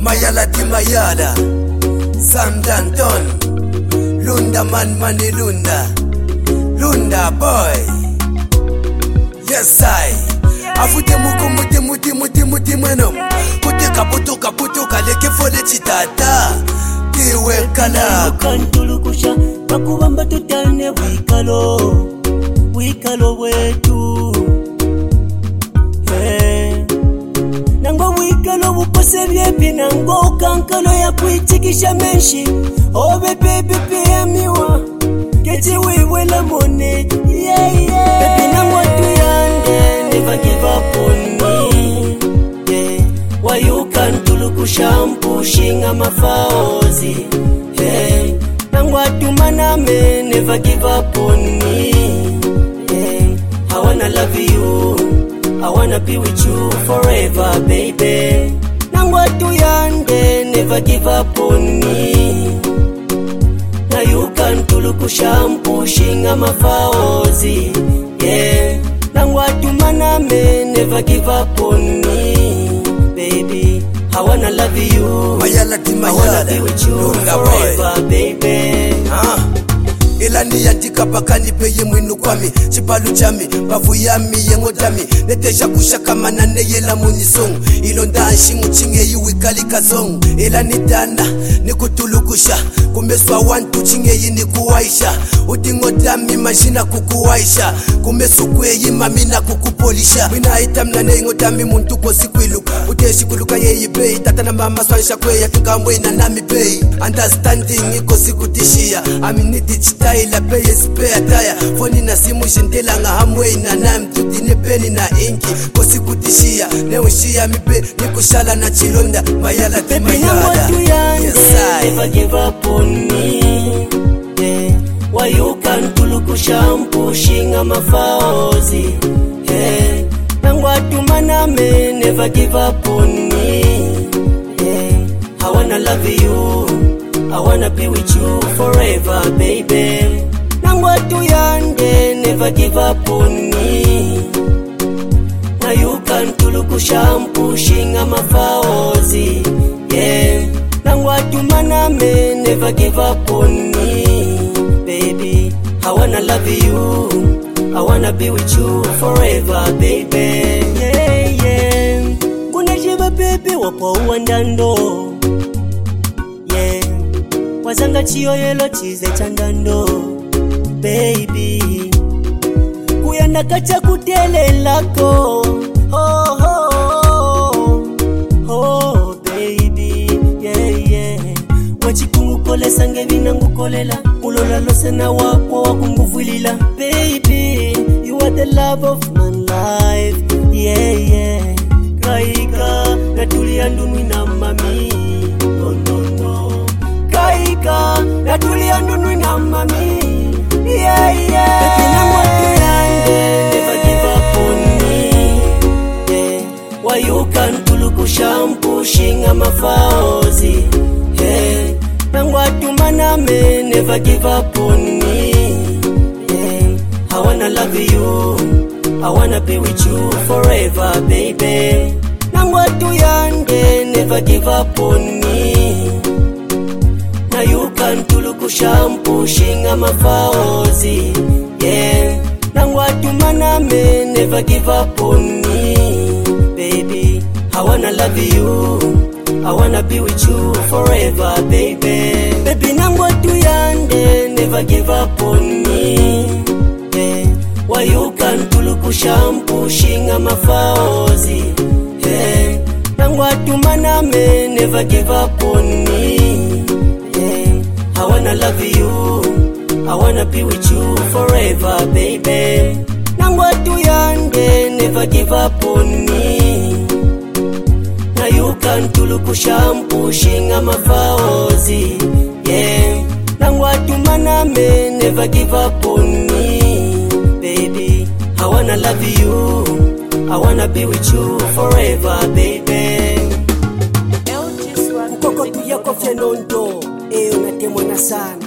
Mayala di Mayala, Sam Danton, Lunda man mani Lunda, Lunda boy. Yes I. Afute muti mwenom. Kutuka leke fole chitata. Tiwe kala. Kantulukusha bakubamba tutane wikalo wetu. Nango wikalo bukose byepi nango kankalo ya kuitikisha menshi. Oh baby miwa keti wewe la mone. Baby nango tuyande never give up on me. Why you can't tulukusha pushing a mafaozi. Nango atumana me never give up on me. I wanna love you, I wanna be with you forever, baby. Nangwa tuyande, never give up on me. Now you can tulukusha pushing a mafaozi. Nangwa tumana me, never give up on me, baby. I wanna love you, I wanna be with you forever, baby. Elani yantika pakani peye mwinu kwami Chipalu chami, bavu yami yengo dami Netesha kushaka manane yela muni songu Ilonda anshingu chinge yuwi kalika zongu Elani dana, nikutulukusha Kumeswa wantu chinge yini kuwaisha Udingo dami majina kukuwaisha Kumesukwe yima mina kukupolisha Mina itamna nengo dami muntu kwa siku iluka Uteshi kuluka yeyi bei Tata na mama swanisha kwe ya tukamwe na nami bei Understanding iko siku tishia Aminiti chita ila peye spare tire Foni na simu shindela nga hamwe na nami Tutine peni na inki kosi kutishia Leo shia mipe nikushala na chilonda Mayala di Mayala. Yes I. Never give up on me. Why you can't tulukusha pushing a mafaozi. Nangwa tumana me never give up on me. I wanna love you, I wanna be with you forever, baby. Nangwa tuyande, never give up on me. Now you can tulukusha pushing a mafaozi. Nangwa tumana me, never give up on me, baby. I wanna love you, I wanna be with you forever, baby. Kuna jiba baby wapo uandando. Wazanga chiyo yelo chize chandando, baby. Kuyanda kacha kutele lako. Oh, baby, wachikungu kole sange vinangu kolela. Ulola lose na wapo wakunguvulila. Baby, you are the love of my life. Kaika, natulia ndunwi na mami. No. Kaika, natulia ndunwi na mami. Baby, nangwa tuyande, never give up on me. Why you can't tulukusha pushing a mafaozi. Nangwa tumana me, never give up on me. I wanna love you, I wanna be with you forever, baby. Nangwa tuyande, never give up on me. Now you can tulukusha pushing a mafaozi. Nangwa tumana me, never give up on me, baby. I wanna love you, I wanna be with you forever, baby. Baby nangwa tuyande, never give up on me. Why you can't tulukusha pushing a mafaozi. Nangwa tumana me, never give up on me. I wanna love you, I wanna be with you forever, baby. Nangwa tuyande, never give up on me. Now you can tulukusha pushing a mafaozi. Nangwa tumana me, never give up on me, baby. I wanna love you, I wanna be with you forever, baby. Kukoko tuyako fenondo, unatemwana sana.